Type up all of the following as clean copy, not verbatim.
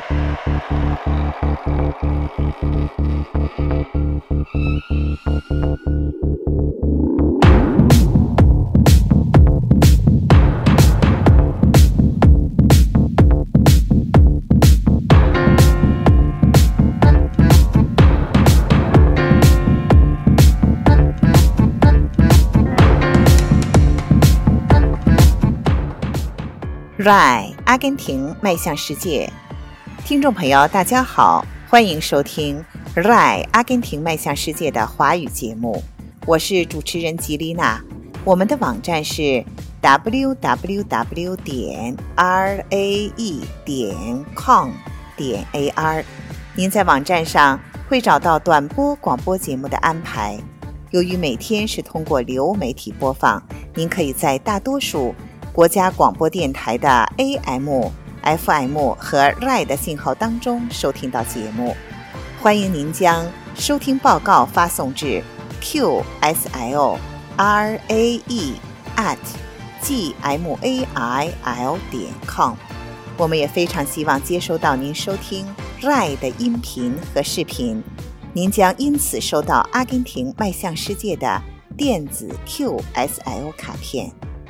RAI 阿根廷迈向世界，听众朋友大家好，欢迎收听 RAI 阿根廷迈向世界的华语节目，我是主持人吉丽娜。我们的网站是 www.rae.com.ar， 您在网站上会找到短波广播节目的安排。由于每天是通过流媒体播放，您可以在大多数国家广播电台的 AM、FM 和 RAI 的信号当中收听到节目。欢迎您将收听报告发送至 qsil@gmail.com。 我们也非常希望接收到您收听 RAI 的音频和视频，您将因此收到阿根廷迈向世界的电子 QSL 卡片。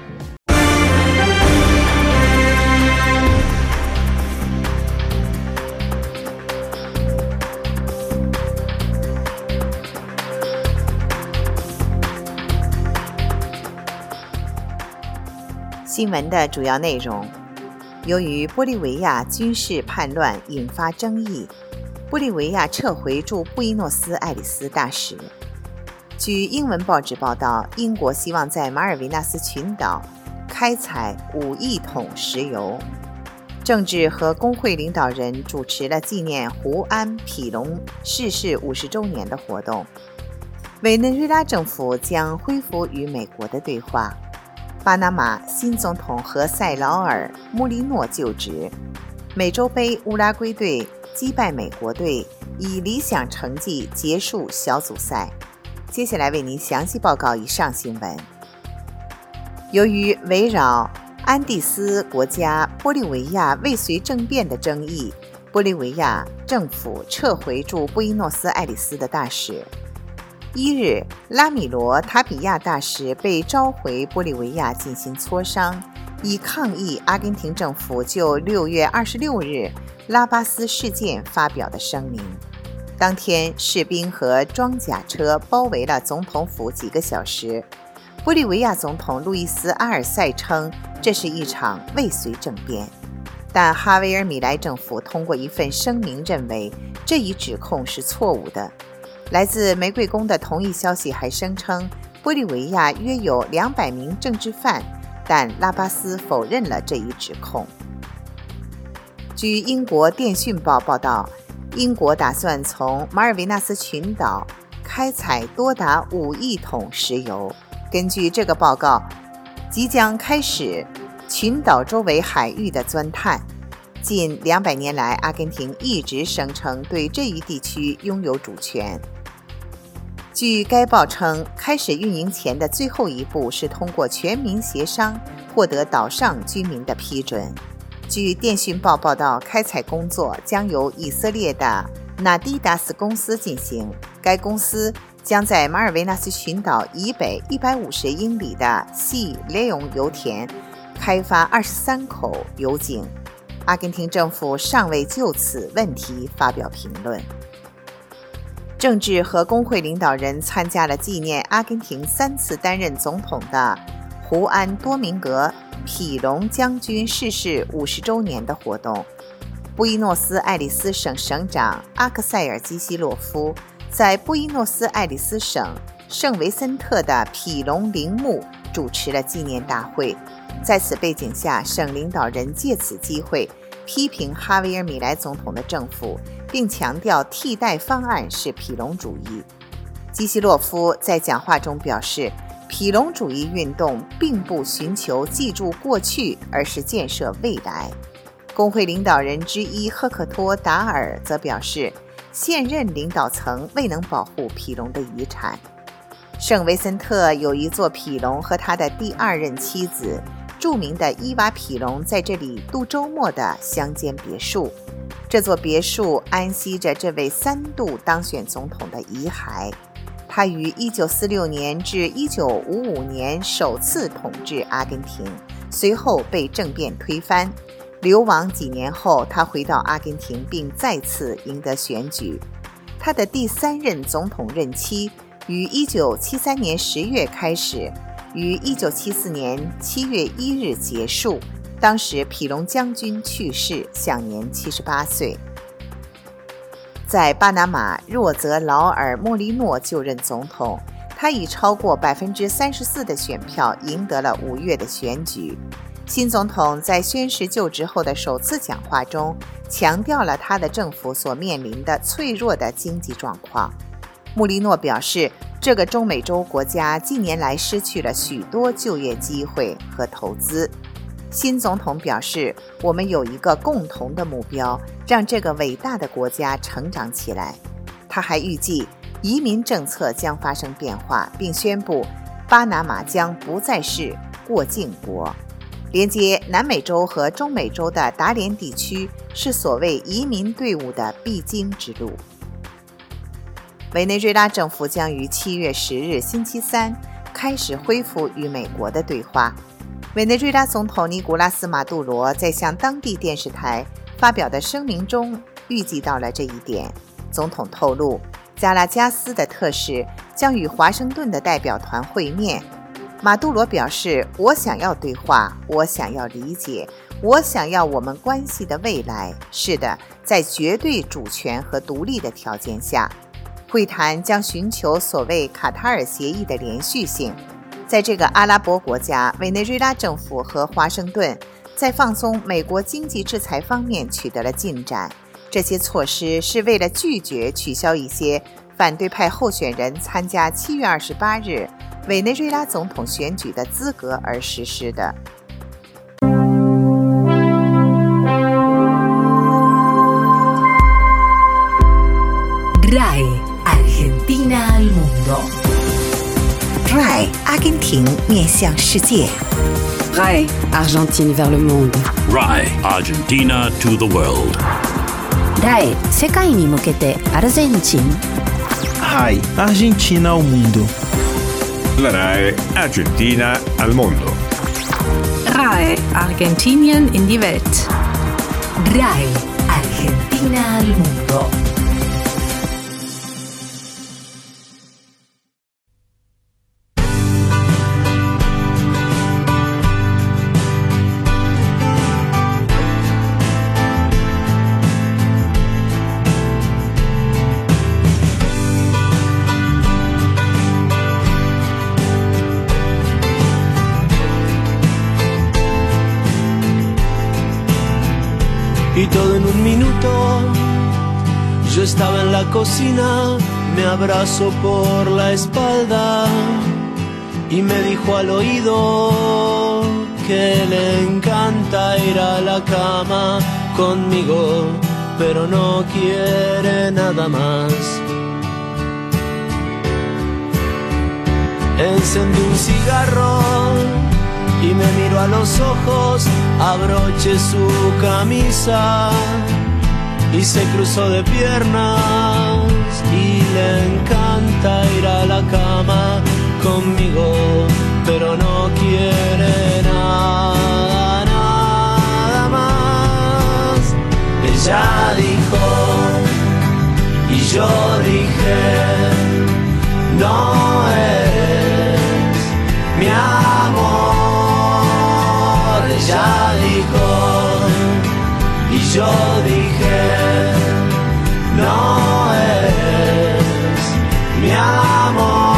新闻的主要内容：由于玻利维亚军事叛乱引发争议，玻利维亚撤回驻布宜诺斯艾利斯大使。据英文报纸报道，英国希望在马尔维纳斯群岛开采5亿桶石油。政治和工会领导人主持了纪念胡安·皮隆逝世50周年的活动。委内瑞拉政府将恢复与美国的对话。巴拿马新总统何塞劳尔·穆利诺就职。美洲杯乌拉圭队击败美国队，以理想成绩结束小组赛。接下来为您详细报告以上新闻。由于围绕安第斯国家玻利维亚未遂政变的争议，玻利维亚政府撤回驻布宜诺斯艾利斯的大使。1日，拉米罗·塔比亚大使被召回玻利维亚进行磋商，以抗议阿根廷政府就6月26日拉巴斯事件发表的声明。当天，士兵和装甲车包围了总统府几个小时。玻利维亚总统路易斯·阿尔塞称这是一场未遂政变，但哈维尔·米莱政府通过一份声明认为这一指控是错误的。来自玫瑰宫的同一消息还声称，玻利维亚约有200名政治犯，但拉巴斯否认了这一指控。据英国电讯报报道，英国打算从马尔维纳斯群岛开采多达5亿桶石油。根据这个报告，即将开始群岛周围海域的钻探。近200年来，阿根廷一直声称对这一地区拥有主权。据该报称，开始运营前的最后一步是通过全民协商获得岛上居民的批准。据电讯报报道，开采工作将由以色列的纳迪达斯公司进行，该公司将在马尔维纳斯群岛以北150英里的细雷永油田开发23口油井。阿根廷政府尚未就此问题发表评论。政治和工会领导人参加了纪念阿根廷3次担任总统的胡安·多明格·皮隆将军逝世50周年的活动。布宜诺斯艾利斯省省长阿克塞尔·基西洛夫在布宜诺斯艾利斯省圣维森特的皮隆陵墓主持了纪念大会。在此背景下，省领导人借此机会批评哈维尔·米莱总统的政府，并强调替代方案是皮隆主义。基西洛夫在讲话中表示，皮隆主义运动并不寻求记住过去，而是建设未来。工会领导人之一赫克托·达尔则表示，现任领导层未能保护皮隆的遗产。圣维森特有一座皮隆和他的第2任妻子著名的伊娃·皮隆在这里度周末的乡间别墅。 这座别墅安息着这位3度当选总统的遗骸。他于1946年至1955年首次统治阿根廷，随后被政变推翻。流亡几年后，他回到阿根廷并再次赢得选举。他的第3任总统任期于1973年10月开始，于1974年7月1日结束。当时皮隆将军去世，享年78岁。在巴拿马，若泽劳尔·莫利诺就任总统，他以超过34%的选票赢得了5月的选举。新总统在宣誓就职后的首次讲话中，强调了他的政府所面临的脆弱的经济状况。穆利诺表示，这个中美洲国家近年来失去了许多就业机会和投资。新总统表示，我们有一个共同的目标，让这个伟大的国家成长起来。他还预计移民政策将发生变化，并宣布巴拿马将不再是过境国。连接南美洲和中美洲的达连地区是所谓移民队伍的必经之路。委内瑞拉政府将于7月10日星期三开始恢复与美国的对话。委内瑞拉总统尼古拉斯·马杜罗在向当地电视台发表的声明中预计到了这一点。总统透露，加拉加斯的特使将与华盛顿的代表团会面。马杜罗表示，我想要对话，我想要理解，我想要我们关系的未来。是的，在绝对主权和独立的条件下，会谈将寻求所谓卡塔尔协议的连续性。在这个阿拉伯国家，委内瑞拉政府和华盛顿在放松美国经济制裁方面取得了进展。这些措施是为了拒绝取消一些反对派候选人参加7月28日委内瑞拉总统选举的资格而实施的。 RAI Argentina al mundo。 RAI 阿根廷面向世界。 RAI Argentine vers le monde。 RAI Argentina to the world。 RAI 世界に向けてアルゼンチン。 RAI Argentina al mundo。 La RAI Argentina al mondo. RAI Argentinien in die Welt. RAI Argentina al mundo。 Y todo en un minuto, yo estaba en la cocina, me abrazó por la espalda y me dijo al oído que le encanta ir a la cama conmigo, pero no quiere nada más. Encendí un cigarro y me miró a los ojos, abroché su camisa y se cruzó de piernas y le encanta ir a la cama conmigo, pero no quiere nada, nada más. Ella dijo y yo dije, no eres mi amor. Ella dijo y yo dije, no eres mi amor.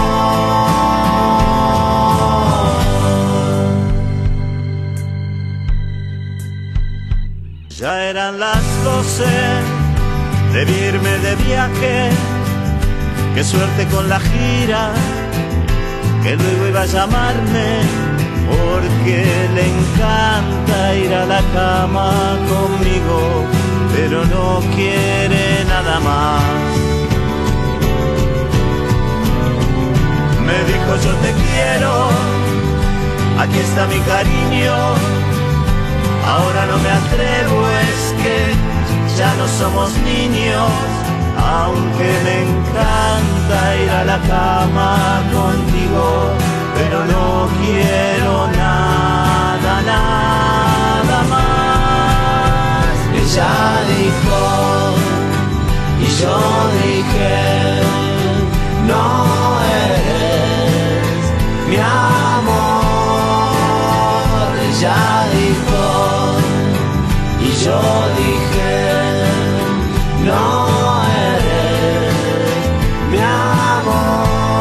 Ya eran las 12, debí irme de viaje, qué suerte con la gira, que luego iba a llamarme, porque le encanta ir a la cama conmigo, pero no quiere nada más. Me dijo yo te quiero, aquí está mi cariño, ahora no me atrevo, es que ya no somos niños, aunque me encanta ir a la cama contigo, pero no quiero nada, nada más. Ella dijo y yo dije, no eres mi amor. Ella dijo y yo dije, no eres mi amor.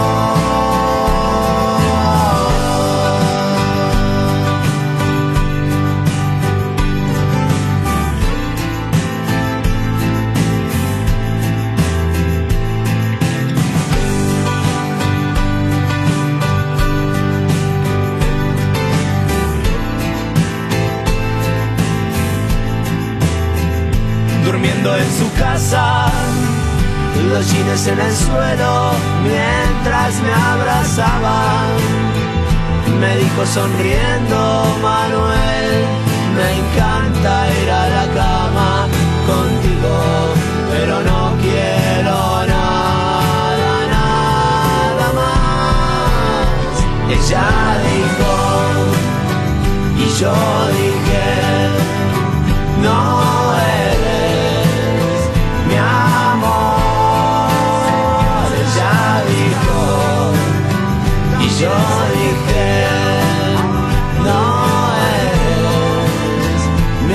Durmiendo en su casa, los jeans en el suelo, mientras me abrazaban. Me dijo sonriendo, Manuel, me encanta ir a la cama contigo, pero no quiero nada, nada más. Ella dijo y yo dije, no eres mi amor. Ella dijo y yo dije, no eres mi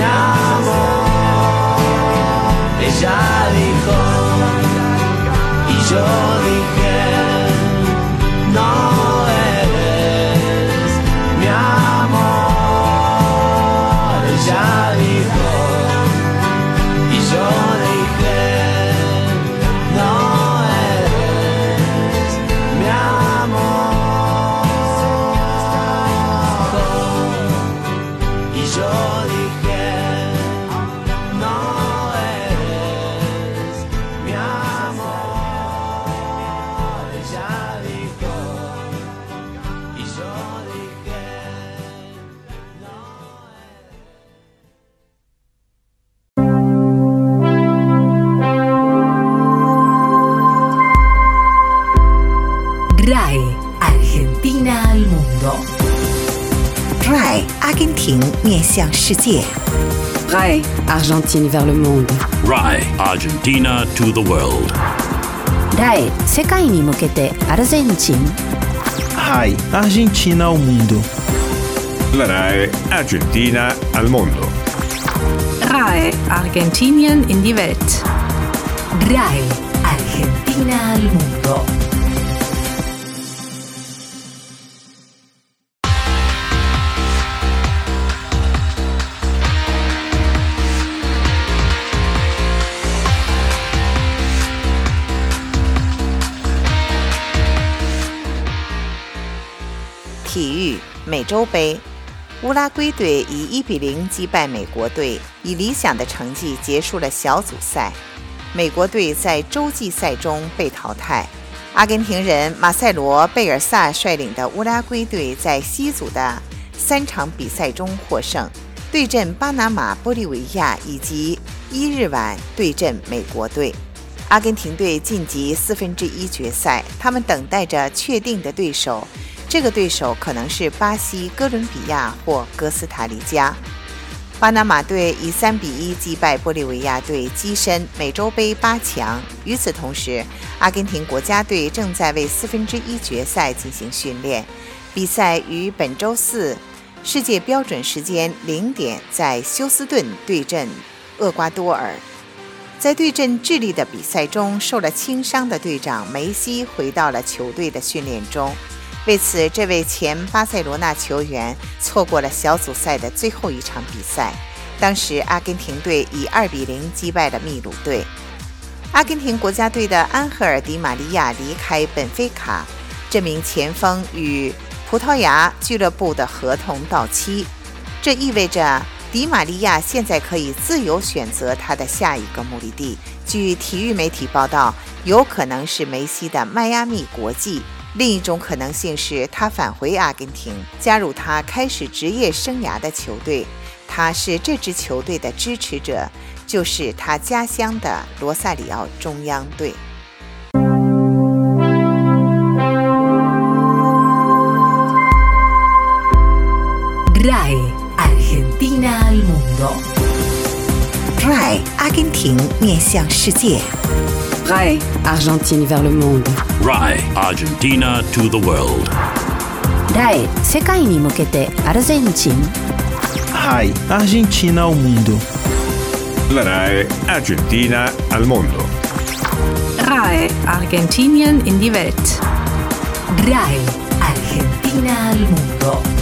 amor. Ella dijo y yo dije, no eres mi amor. Ella dijo y yo dije, no eres mi amor. Y yo dije, no eres mi amor. Ella dijo y yo dije, no eres. RAE Argentina al mundo. RAI 阿根廷面向世界。 RAE Argentine vers le monde. RAI Argentina to the world. RAE 世界に向けてアルゼンチン。 RAI Argentina ao mundo. La RAE Argentina al mondo. RAE Argentinien in die Welt. RAE Argentina al mundo. 《体育美洲杯》，乌拉圭队以1-0击败美国队，以理想的成绩结束了小组赛。美国队在洲际赛中被淘汰。阿根廷人马塞罗·贝尔萨率领的乌拉圭队在西组的3场比赛中获胜，对阵巴拿马、玻利维亚以及1日晚对阵美国队。阿根廷队晋级1/4决赛，他们等待着确定的对手。这个对手可能是巴西、哥伦比亚或哥斯达黎加。巴拿马队以3-1击败玻利维亚队，跻身美洲杯8强。与此同时，阿根廷国家队正在为1/4决赛进行训练。比赛于本周四世界标准时间0点在休斯顿对阵厄瓜多尔。在对阵智利的比赛中，受了轻伤的队长梅西回到了球队的训练中。为此，这位前巴塞罗那球员错过了小组赛的最后一场比赛。当时，阿根廷队以2-0击败了秘鲁队。阿根廷国家队的安赫尔·迪玛利亚离开本菲卡，这名前锋与葡萄牙俱乐部的合同到期，这意味着迪玛利亚现在可以自由选择他的下一个目的地。据体育媒体报道，有可能是梅西的迈阿密国际。另一种可能性是他返回阿根廷，加入他开始职业生涯的球队。 他是这支球队的支持者，就是他家乡的罗萨里奥中央队。 RAI Argentina al mundo. RAI 阿根廷面向世界。 RAI Argentine vers le monde. RAI Argentina to the world. RAI 世界に向けてアルゼンチン。 RAI Argentina ao mundo. La RAI Argentina al mondo. RAI Argentinien in die Welt. RAI Argentina al mundo.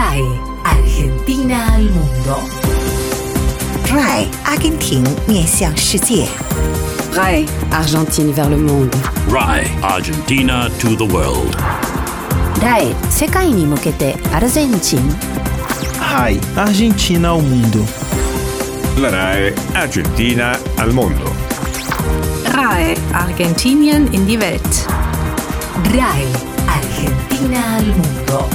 RAI Argentina al mundo. RAI 阿根廷面向世界。 RAI Argentine vers le monde. RAI Argentina to the world. RAI 世界に向けてアルゼンチン。 RAI Argentina ao mundo. La RAI Argentina al mondo. RAI Argentinien in die Welt. RAI Argentina al mundo.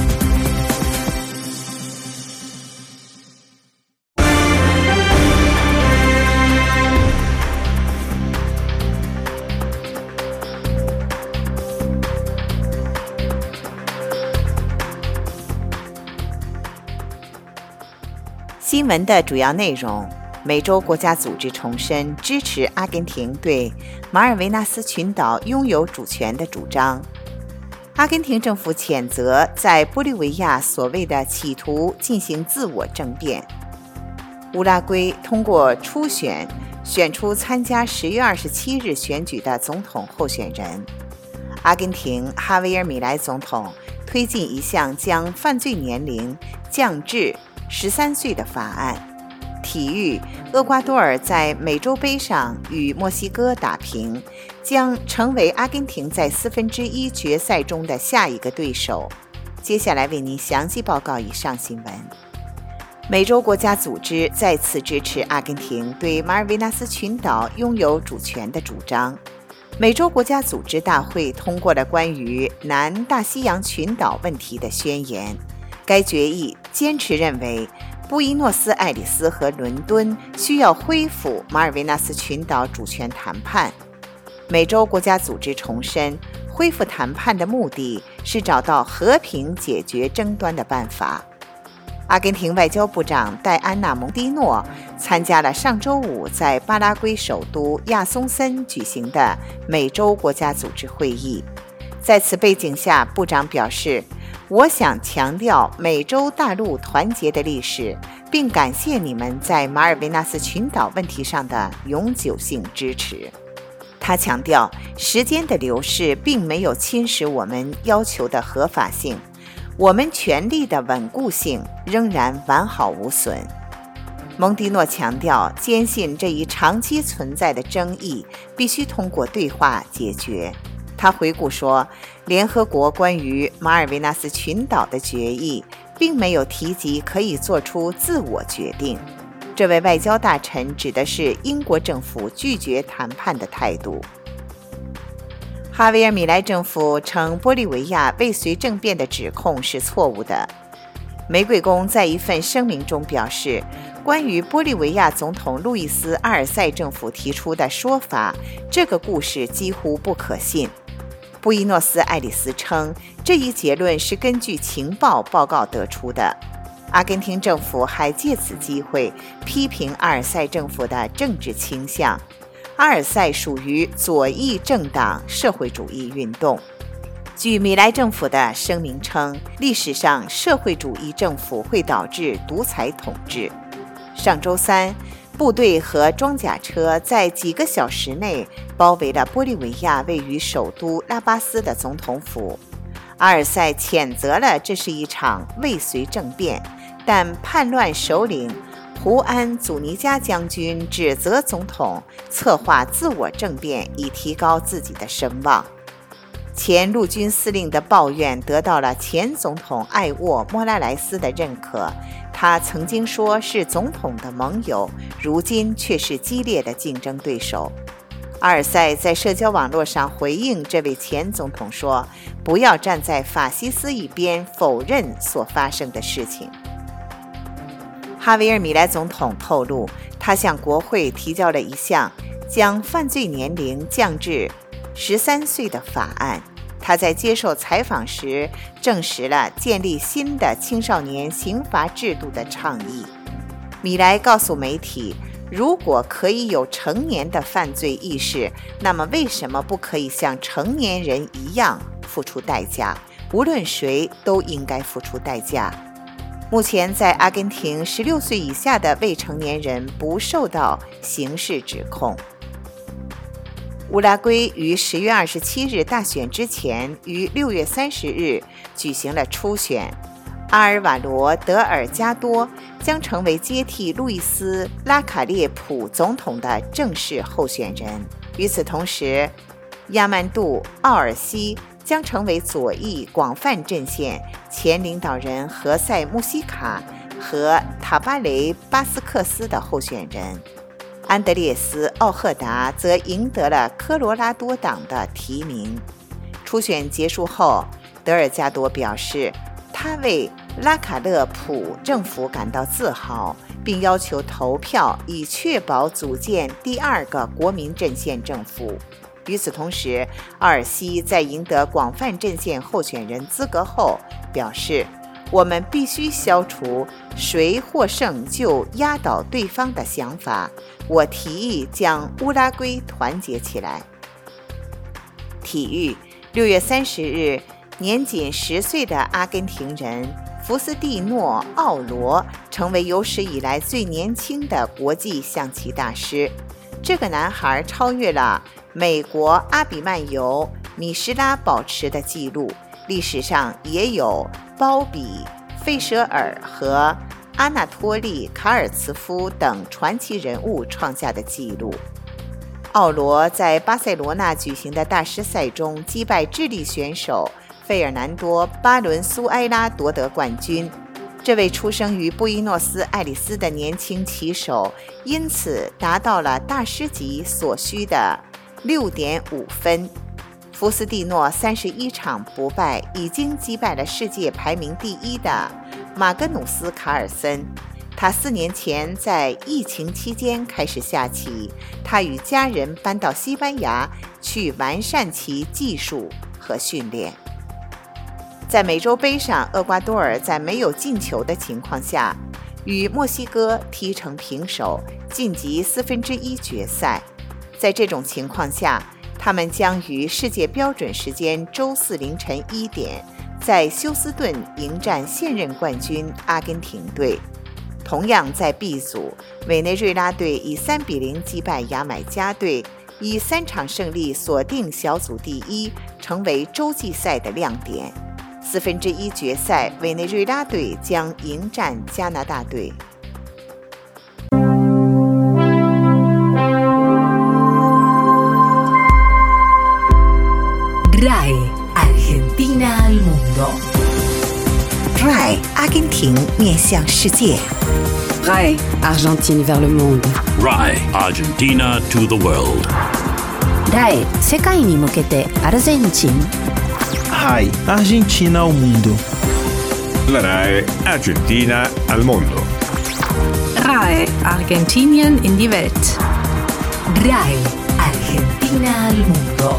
新闻的主要内容：美洲国家组织重申支持阿根廷对马尔维纳斯群岛拥有主权的主张。阿根廷政府谴责在玻利维亚所谓的企图进行自我政变。乌拉圭通过初选选出参加10月27日选举的总统候选人。阿根廷哈维尔·米莱总统推进一项将犯罪年龄降至13岁的法案。体育，厄瓜多尔在美洲杯上与墨西哥打平，将成为阿根廷在1/4决赛中的下一个对手。接下来为您详细报告以上新闻。美洲国家组织再次支持阿根廷对马尔维纳斯群岛拥有主权的主张。美洲国家组织大会通过了关于南大西洋群岛问题的宣言。该决议坚持认为，布宜诺斯艾利斯和伦敦需要恢复马尔维纳斯群岛主权谈判。美洲国家组织重申，恢复谈判的目的是找到和平解决争端的办法。阿根廷外交部长戴安娜·蒙蒂诺参加了上周五在巴拉圭首都亚松森举行的美洲国家组织会议。在此背景下，部长表示，我想强调美洲大陆团结的历史，并感谢你们在马尔维纳斯群岛问题上的永久性支持。他强调，时间的流逝并没有侵蚀我们要求的合法性，我们权利的稳固性仍然完好无损。蒙蒂诺强调，坚信这一长期存在的争议必须通过对话解决。他回顾说，联合国关于马尔维纳斯群岛的决议并没有提及可以做出自我决定。这位外交大臣指的是英国政府拒绝谈判的态度。哈维尔·米莱政府称玻利维亚未遂政变的指控是错误的。玫瑰宫在一份声明中表示，关于玻利维亚总统路易斯·阿尔塞政府提出的说法，这个故事几乎不可信。布宜诺斯艾利斯称，这一结论是根据情报报告得出的。阿根廷政府还借此机会批评阿尔塞政府的政治倾向。阿尔塞属于左翼政党社会主义运动。据米莱政府的声明称，历史上社会主义政府会导致独裁统治。上周三，部队和装甲车在几个小时内包围了玻利维亚位于首都拉巴斯的总统府。阿尔塞谴责了这是一场未遂政变，但叛乱首领胡安·祖尼加将军指责总统策划自我政变以提高自己的声望。前陆军司令的抱怨得到了前总统艾沃·莫拉莱斯的认可，他曾经说是总统的盟友，如今却是激烈的竞争对手。阿尔塞在社交网络上回应这位前总统说，不要站在法西斯一边否认所发生的事情。哈维尔·米莱总统透露，他向国会提交了一项将犯罪年龄降至13岁的法案。他在接受采访时证实了建立新的青少年刑罚制度的倡议。米莱告诉媒体，如果可以有成年的犯罪意识，那么为什么不可以像成年人一样付出代价？无论谁都应该付出代价。目前在阿根廷，16岁以下的未成年人不受到刑事指控。乌拉圭于10月27日大选之前，于6月30日举行了初选。 阿尔瓦罗·德尔加多将成为接替路易斯·拉卡列普总统的正式候选人。与此同时，亚曼杜·奥尔西将成为左翼广泛阵线前领导人何塞·穆希卡和塔巴雷·巴斯克斯的候选人。安德烈斯·奥赫达则赢得了科罗拉多党的提名。初选结束后，德尔加多表示，他为拉卡勒普政府感到自豪，并要求投票以确保组建第二个国民阵线政府。与此同时，奥尔西在赢得广泛阵线候选人资格后表示，我们必须消除谁获胜就压倒对方的想法。我提议将乌拉圭团结起来。体育，6月30日，年仅10岁的阿根廷人福斯蒂诺·奥罗成为有史以来最年轻的国际象棋大师。这个男孩超越了美国阿比曼尤·米什拉保持的记录，历史上也有包比·费舍尔和阿纳托利·卡尔茨夫等传奇人物创下的纪录。奥罗在巴塞罗那举行的大师赛中击败智利选手费尔南多·巴伦苏埃拉夺得冠军。这位出生于布宜诺斯艾利斯的年轻棋手因此达到了大师级所需的 6.5 分。福斯蒂诺31场不败，已经击败了世界排名第1的马格努斯·卡尔森。他4年前在疫情期间开始下棋，他与家人搬到西班牙去完善其技术和训练。在美洲杯上，厄瓜多尔在没有进球的情况下与墨西哥踢成平手，晋级1/4决赛。在这种情况下，他们将于世界标准时间周4凌晨1点在休斯顿迎战现任冠军阿根廷队。同样在 B 组，委内瑞拉队以3-0击败牙买加队，以3场胜利锁定小组第1，成为洲际赛的亮点。1/4决赛，委内瑞拉队将迎战加拿大队。 RAI Argentina al mundo. RAI 阿根廷面向世界。 RAI Argentine vers le monde. RAI Argentina to the world. RAI 世界に向けてアルゼンチン。 RAI Argentina al mundo. La RAI Argentina al mondo. RAI Argentinien in die Welt. RAI Argentina al mundo.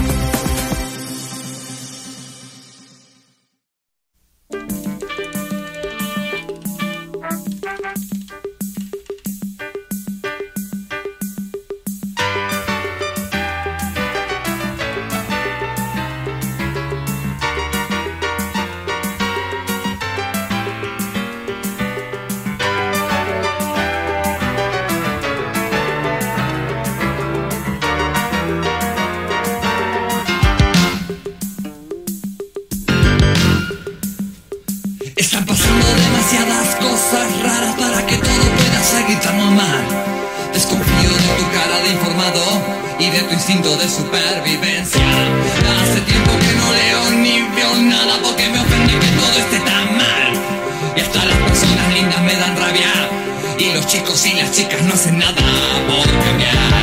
Están pasando demasiadas cosas raras para que todo pueda seguir tan normal. Desconfío de tu cara de informado y de tu instinto de supervivencia. Hace tiempo que no leo ni veo nada porque me ofende que todo esté tan mal. Y hasta las personas lindas me dan rabia y los chicos y las chicas no hacen nada por cambiar.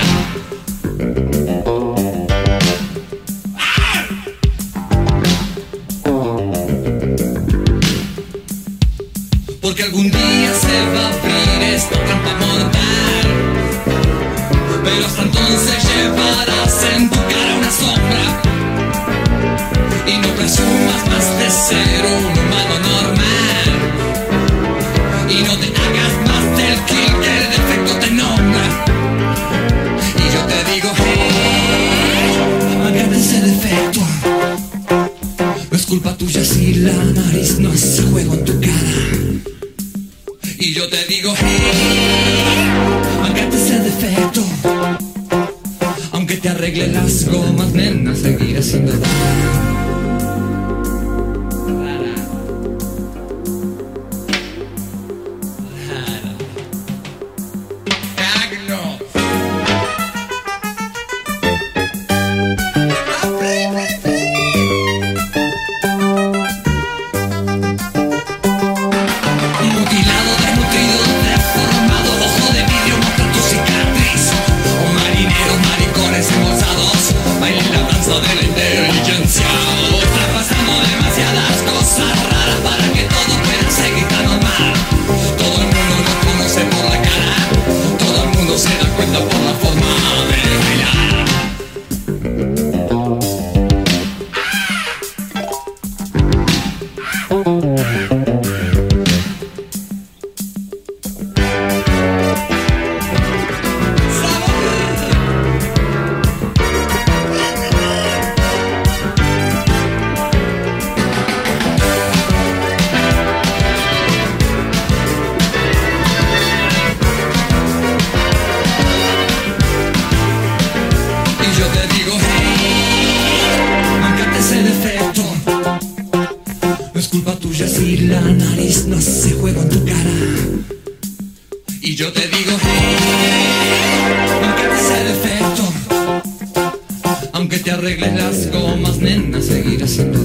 Porque algún día se va a abrir esta trampa mortal. Pero hasta entonces llevarás en tu cara una sombra. Y no presumas más de ser un humano normal. Y no te hagas más del kill que el defecto te nombra. Y yo te digo, hey, hágate ese defecto. No es culpa tuya si la nariz no hace juego en tu cara. Y yo te digo, hey, mangate ese defecto. Aunque te arregle las gomas, nena, seguirás siendo rara. más no se juega en tu cara. Y yo te digo, hey, nunca te sea defecto. Aunque te arregles las gomas, nena, seguirás siendo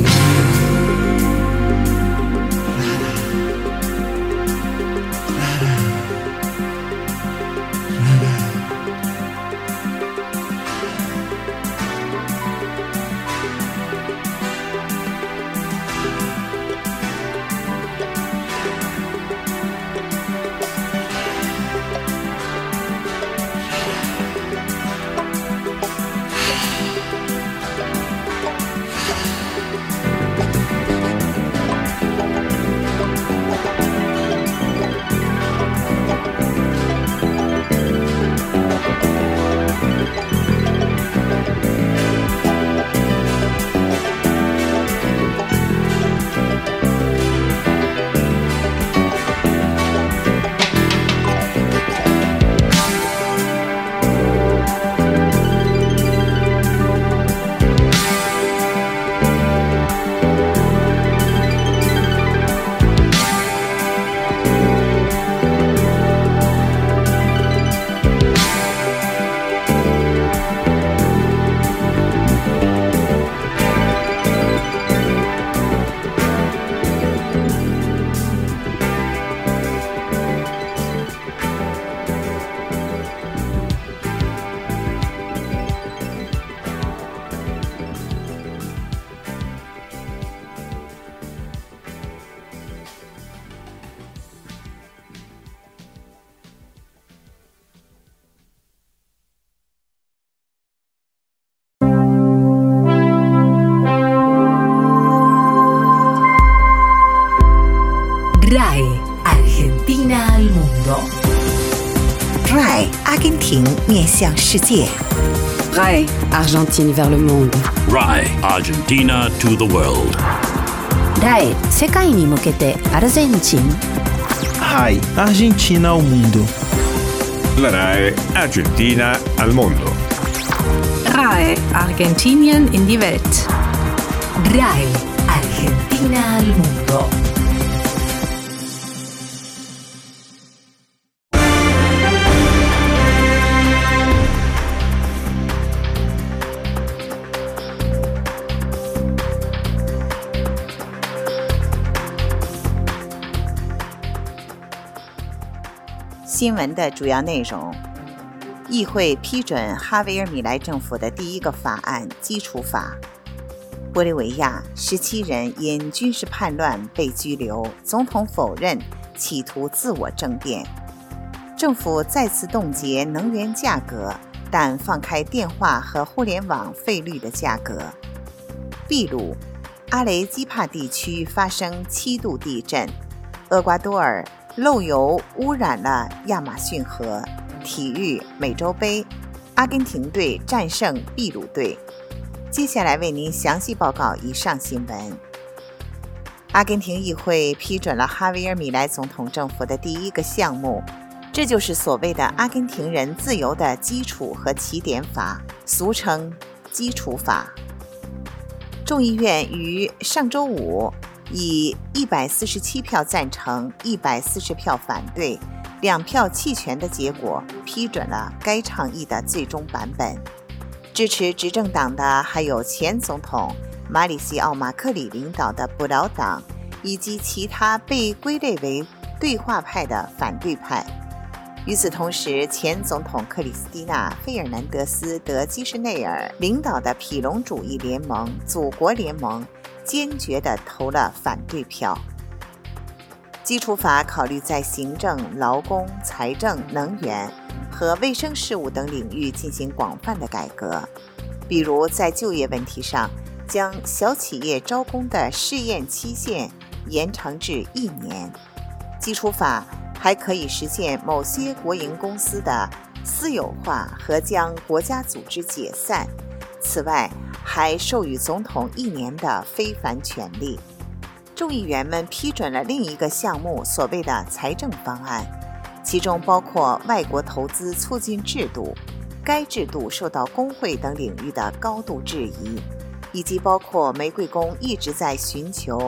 RAE Argentina al mundo. RAE 阿根廷面向世界。 RAE Argentine vers le monde. RAE Argentina to the world. RAE 世界に向けてアルゼンチン。 RAI Argentina ao mundo. La RAE Argentina al mondo. RAE Argentinien in die Welt. RAE Argentina al mundo. 新闻的主要内容：议会批准哈维尔·米莱政府的第一个法案——基础法。玻利维亚17人因军事叛乱被拘留，总统否认企图自我政变。政府再次冻结能源价格，但放开电话和互联网费率的价格。秘鲁阿雷基帕地区发生7度地震。厄瓜多尔漏油污染了亚马逊河。体育美洲杯，阿根廷队战胜秘鲁队。接下来为您详细报告以上新闻。阿根廷议会批准了哈维尔·米莱总统政府的第一个项目，这就是所谓的阿根廷人自由的基础和起点法，俗称基础法。众议院于上周五以147票赞成、140票反对、2票弃权的结果批准了该倡议的最终版本。支持执政党的还有前总统马里西奥·马克里领导的不老党，以及其他被归类为对话派的反对派。与此同时，前总统克里斯蒂娜·费尔南德斯·德基什内尔领导的毗隆主义联盟“祖国联盟”坚决地投了反对票。基础法考虑在行政、劳工、财政、能源和卫生事务等领域进行广泛的改革，比如在就业问题上，将小企业招工的试验期限延长至1年。基础法还可以实现某些国营公司的私有化和将国家组织解散。此外，还授予总统1年的非凡权利。众议员们批准了另一个项目，所谓的财政方案，其中包括外国投资促进制度，该制度受到工会等领域的高度质疑，以及包括玫瑰宫一直在寻求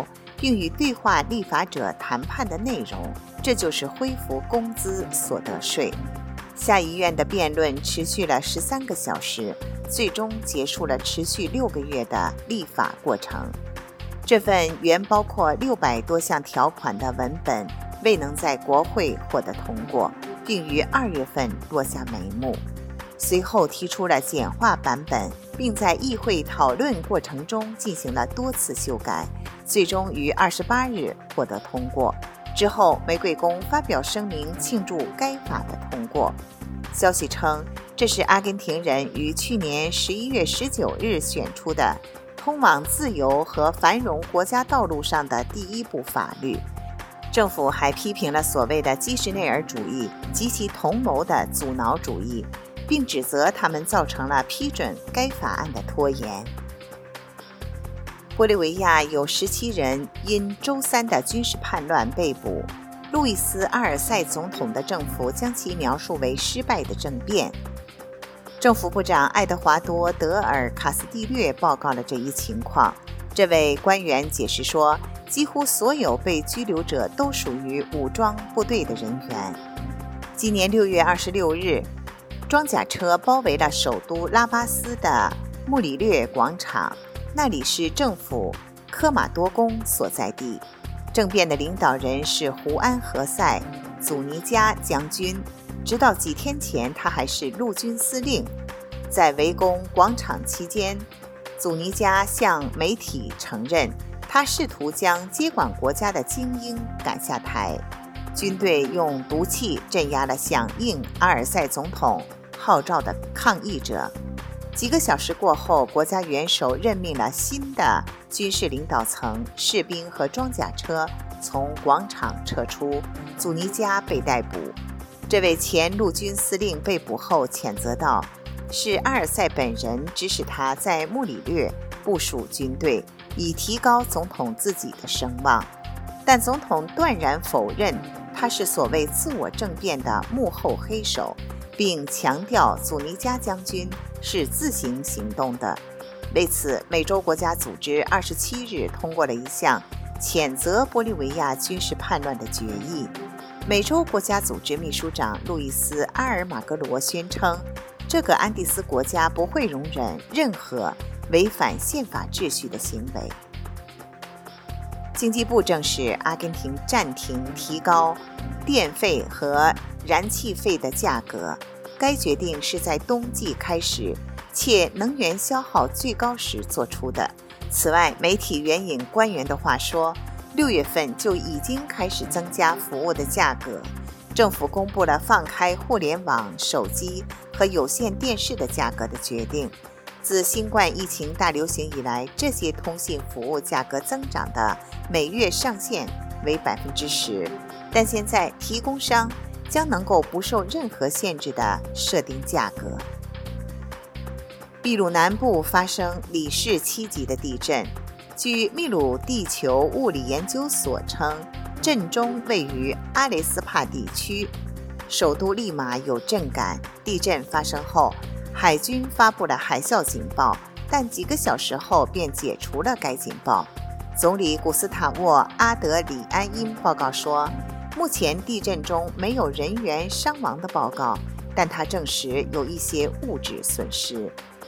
并与对话立法者谈判的内容，这就是恢复工资所得税。下议院的辩论持续了13个小时，最终结束了持续6个月的立法过程。这份原包括600多项条款的文本未能在国会获得通过，并于2月份落下眉目。随后提出了简化版本，并在议会讨论过程中进行了多次修改，最终于28日获得通过。之后，玫瑰宫发表声明庆祝该法的通过。消息称，这是阿根廷人于去年11月19日选出的通往自由和繁荣国家道路上的第一部法律。政府还批评了所谓的基什内尔主义及其同谋的阻挠主义，并指责他们造成了批准该法案的拖延。玻利维亚有17人因周3的军事叛乱被捕，路易斯·阿尔塞总统的政府将其描述为失败的政变。政府部长爱德华多·德尔卡斯蒂略报告了这一情况。这位官员解释说，几乎所有被拘留者都属于武装部队的人员。今年6月26日，装甲车包围了首都拉巴斯的穆里略广场，那里是政府科马多宫所在地。政变的领导人是胡安·何塞·祖尼加将军，直到几天前他还是陆军司令。在围攻广场期间，祖尼加向媒体承认，他试图将接管国家的精英赶下台。军队用毒气镇压了响应阿尔塞总统号召的抗议者。几个小时过后，国家元首任命了新的军事领导层，士兵和装甲车从广场撤出，祖尼加被逮捕。这位前陆军司令被捕后谴责道，是阿尔塞本人指使他在穆里略部署军队，以提高总统自己的声望。但总统断然否认他是所谓自我政变的幕后黑手，并强调祖尼加将军是自行行动的。为此，美洲国家组织27日通过了一项谴责玻利维亚军事叛乱的决议。美洲国家组织秘书长路易斯·阿尔马格罗宣称，这个安第斯国家不会容忍任何违反宪法秩序的行为。经济部证实，阿根廷暂停提高电费和燃气费的价格，该决定是在冬季开始且能源消耗最高时做出的。此外，媒体援引官员的话说，6月份就已经开始增加服务的价格。政府公布了放开互联网、手机和有线电视的价格的决定。自新冠疫情大流行以来，这些通信服务价格增长的每月上限为 10%， 但现在提供商将能够不受任何限制地设定价格。秘鲁南部发生里氏7级的地震，据秘鲁地球物理研究所称，震中位于阿雷斯帕地区，首都利马有震感。地震发生后，海军发布了海啸警报，但几个小时后便解除了该警报。总理古斯塔沃·阿德里安因报告说，目前地震中没有人员伤亡的报告，但他证实有一些物质损失。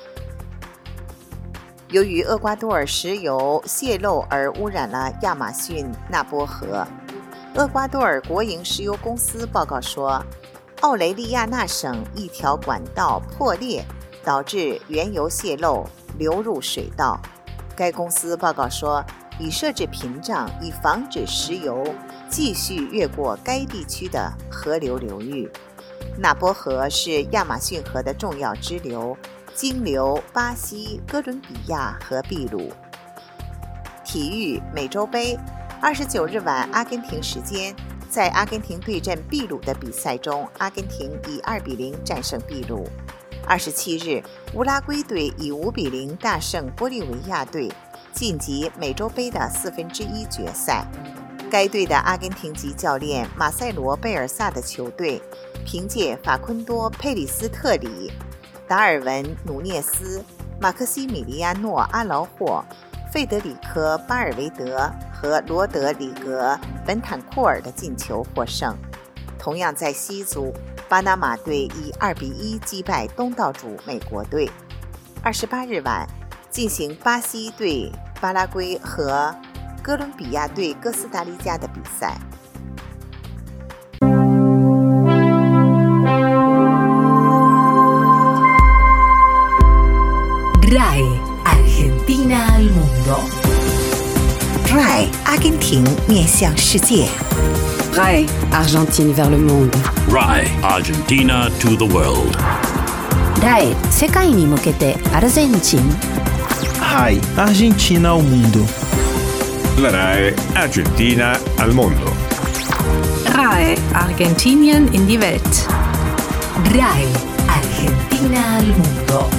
由于厄瓜多尔石油泄漏而污染了亚马逊纳波河，厄瓜多尔国营石油公司报告说，奥雷利亚纳省一条管道破裂，导致原油泄漏流入水道。该公司报告说，已设置屏障，以防止石油继续越过该地区的河流流域。纳波河是亚马逊河的重要支流，经流巴西、哥伦比亚和秘鲁。体育美洲杯29日晚阿根廷时间，在阿根廷对阵秘鲁的比赛中，阿根廷以2-0战胜秘鲁。27日，乌拉圭队以5-0大胜玻利维亚队，晋级美洲杯的1/4决赛。该队的阿根廷籍教练马塞罗·贝尔萨的球队，凭借法昆多·佩里斯特里、达尔文·努涅斯、马克西米利亚诺·阿劳霍、费德里科·巴尔维德和和罗德里格·本坦库尔的进球获胜。同样在西组，巴拿马队以2-1击败东道主美国队。28日晚进行巴西对巴拉圭和哥伦比亚对哥斯达黎加的比赛。 RAI Argentina al mundo. RAI 阿根廷面向世界。 RAI Argentine vers le monde. RAI Argentina to the world. RAI 世界に向けてアルゼンチン。 RAI Argentina ao mundo. La RAI Argentina al mondo. RAI Argentinien in die Welt. RAI Argentina al mundo.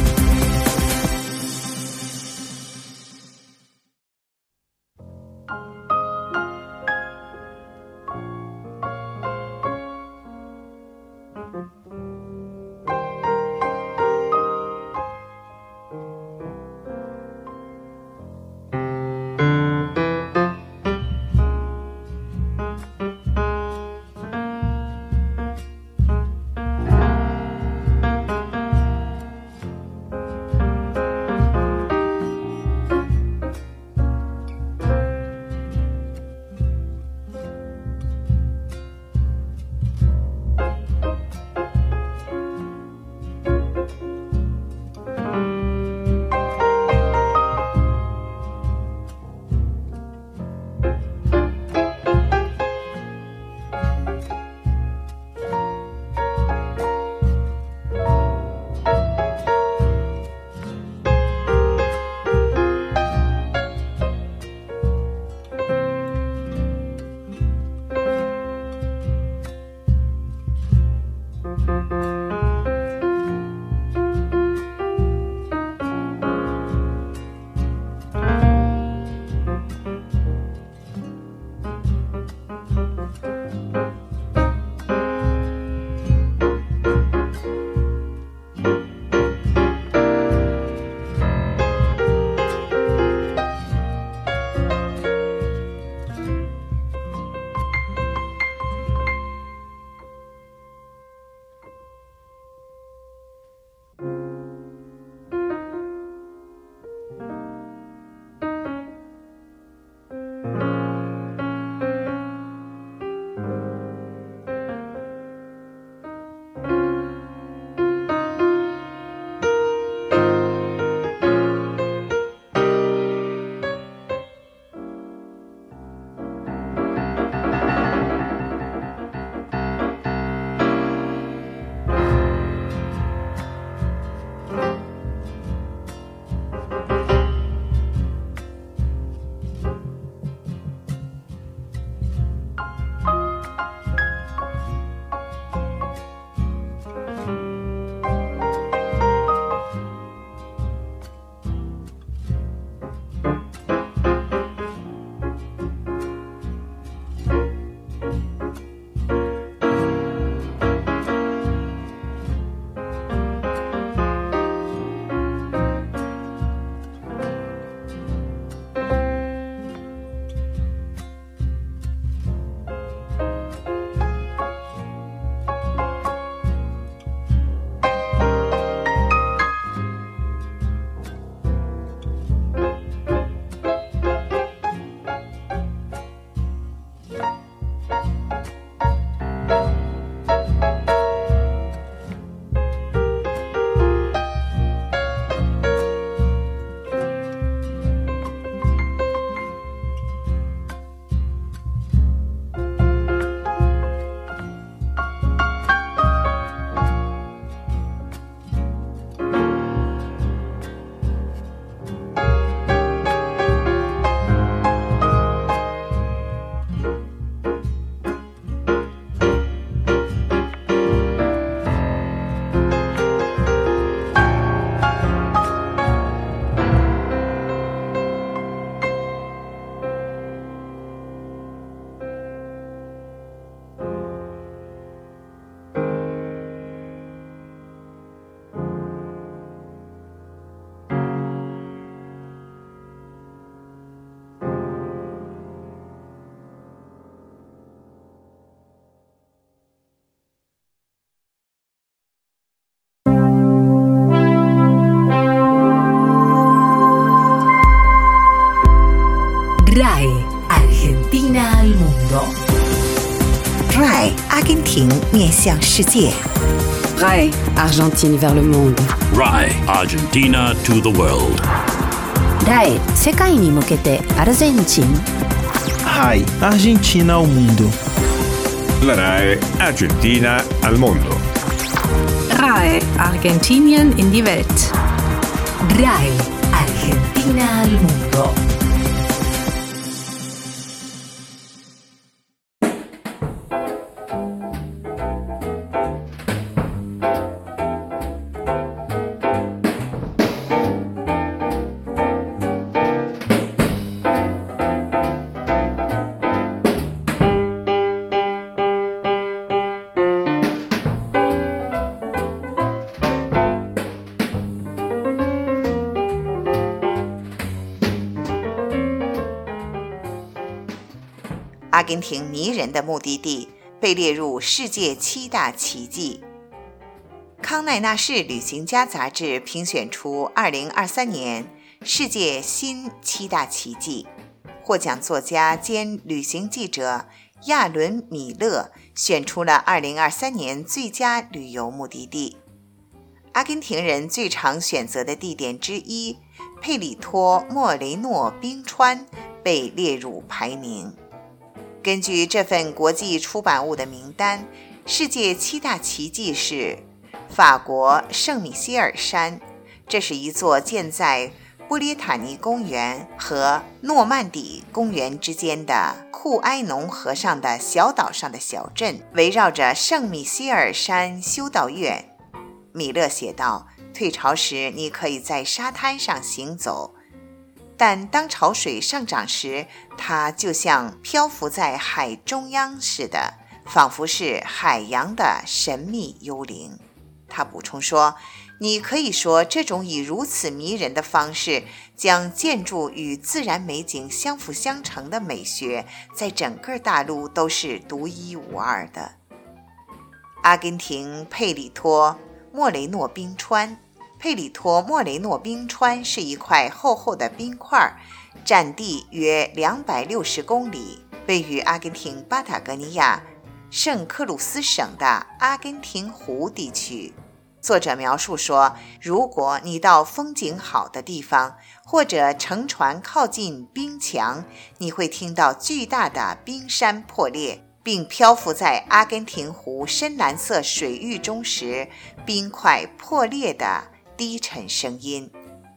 RAI 阿根廷面向世界。 RAI Argentine vers le monde. RAI Argentina to the world. RAI 世界に向けてアルゼンチン。 RAI Argentina ao mundo. La RAI Argentina al mondo. RAI Argentinien in die Welt. RAI Argentina al mundo.阿根廷迷人的目的地被列入世界7大奇迹。康奈纳市旅行家杂志评选出2023年世界新7大奇迹，获奖作家兼旅行记者亚伦·米勒选出了2023年最佳旅游目的地。阿根廷人最常选择的地点之一，佩里托莫雷诺冰川被列入排名。根据这份国际出版物的名单，世界7大奇迹是法国圣米歇尔山，这是一座建在波列塔尼公园和诺曼底公园之间的库埃农河上的小岛上的小镇，围绕着圣米歇尔山修道院。米勒写道，退潮时你可以在沙滩上行走，但当潮水上涨时，它就像漂浮在海中央似的，仿佛是海洋的神秘幽灵。他补充说，你可以说这种以如此迷人的方式将建筑与自然美景相辅相成的美学，在整个大陆都是独一无二的。阿根廷佩里托莫雷诺冰川，佩里托莫雷诺冰川是一块厚厚的冰块，占地约260公里，位于阿根廷巴塔哥尼亚圣克鲁斯省的阿根廷湖地区。作者描述说，如果你到风景好的地方，或者乘船靠近冰墙，你会听到巨大的冰山破裂，并漂浮在阿根廷湖深蓝色水域中时，冰块破裂的低沉声音。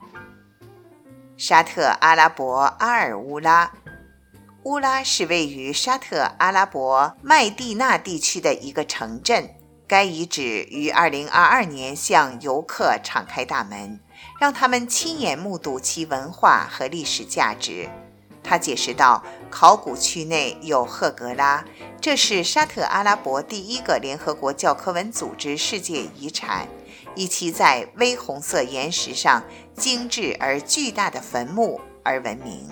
沙特阿拉伯阿尔乌拉，乌拉是位于沙特阿拉伯麦地那地区的一个城镇。该遗址于2022年向游客敞开大门，让他们亲眼目睹其文化和历史价值。他解释道，考古区内有赫格拉，这是沙特阿拉伯第一个联合国教科文组织世界遗产，以其在微红色岩石上精致而巨大的坟墓而闻名。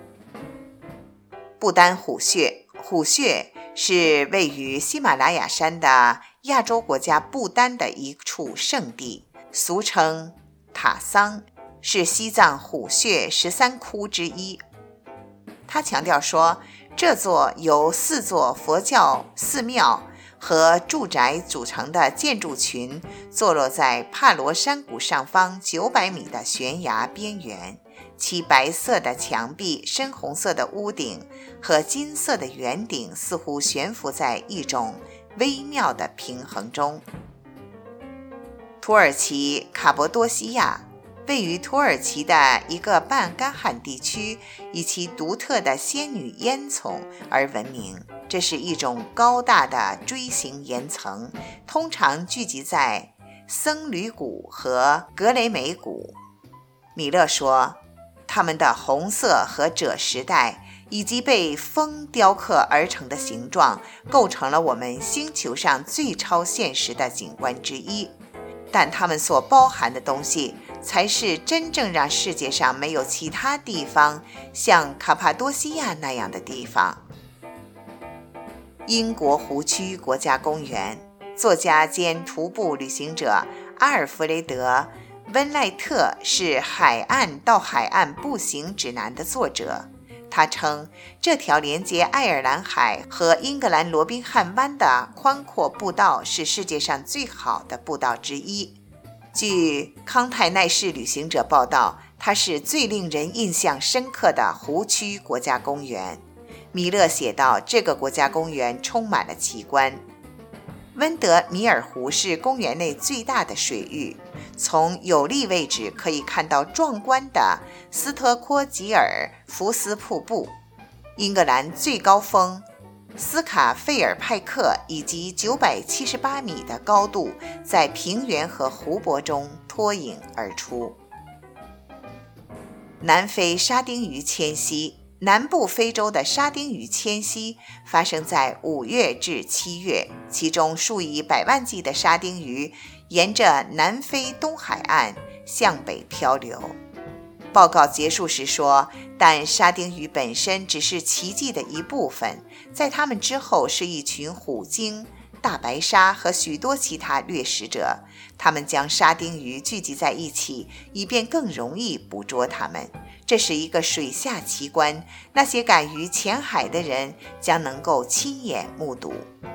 不丹虎穴，虎穴是位于喜马拉雅山的亚洲国家不丹的一处圣地，俗称塔桑，是西藏虎穴13窟之一。他强调说，这座由4座佛教寺庙和住宅组成的建筑群坐落在帕罗山谷上方900米的悬崖边缘，其白色的墙壁、深红色的屋顶和金色的圆顶似乎悬浮在一种微妙的平衡中。土耳其卡波多西亚位于土耳其的一个半干旱地区，以其独特的仙女烟囱而闻名。这是一种高大的锥形岩层，通常聚集在僧侣谷和格雷美谷。米勒说，它们的红色和赭石带以及被风雕刻而成的形状，构成了我们星球上最超现实的景观之一。但它们所包含的东西，才是真正让世界上没有其他地方像卡帕多西亚那样的地方。英国湖区国家公园，作家兼徒步旅行者阿尔弗雷德·温赖特是《海岸到海岸步行指南》的作者。 他称这条连接爱尔兰海和英格兰罗宾汉湾的宽阔步道是世界上最好的步道之一。据康泰奈市旅行者报道，它是最令人印象深刻的湖区国家公园。米勒写道，这个国家公园充满了奇观。温德米尔湖是公园内最大的水域，从有利位置可以看到壮观的斯特科吉尔福斯瀑布、英格兰最高峰斯卡费尔派克以及978米的高度在平原和湖泊中脱颖而出。南非沙丁鱼迁徙。南部非洲的沙丁鱼迁徙发生在5月至7月，其中数以百万计的沙丁鱼沿着南非东海岸向北漂流。报告结束时说，但沙丁鱼本身只是奇迹的一部分，在它们之后是一群虎鲸、大白鲨和许多其他掠食者，它们将沙丁鱼聚集在一起，以便更容易捕捉它们。这是一个水下奇观，那些敢于潜海的人将能够亲眼目睹。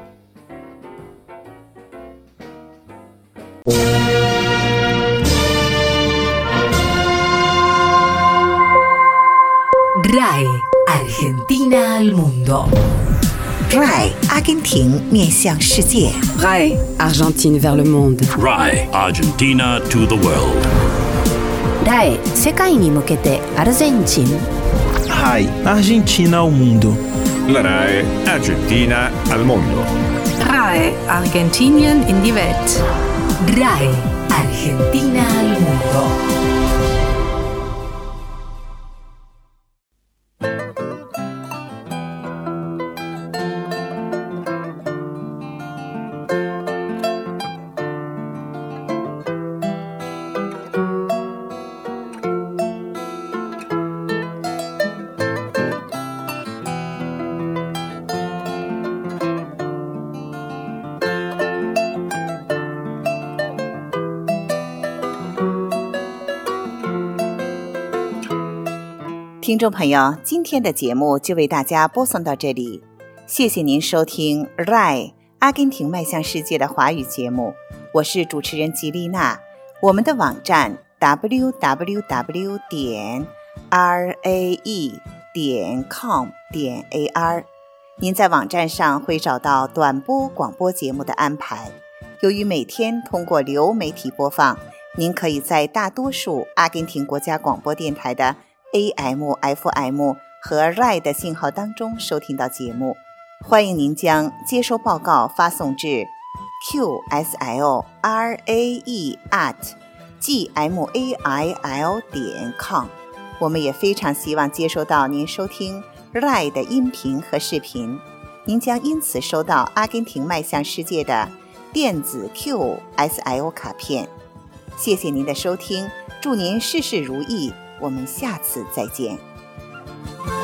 RAI Argentina al mundo. RAI 阿根廷面向世界。 RAI Argentine vers le monde. RAI Argentina to the world. RAI 世界に向けてアルゼンチン。 RAI Argentina al mundo. La RAI Argentina al mondo. RAI Argentinien in die Welt. RAI Argentina al mundo. 听众朋友，今天的节目就为大家播送到这里，谢谢您收听 RAI 阿根廷迈向世界的华语节目，我是主持人吉丽娜。我们的网站 www.rae.com.ar， 您在网站上会找到短波广播节目的安排。由于每天通过流媒体播放，您可以在大多数阿根廷国家广播电台的AM、FM 和 RAI 的信号当中收听到节目。欢迎您将接收报告发送至 qslarae@gmail.com。 我们也非常希望接收到您收听 RAI 的音频和视频，您将因此收到阿根廷迈向世界的电子 QSL 卡片。谢谢您的收听，祝您事事如意，我们下次再见。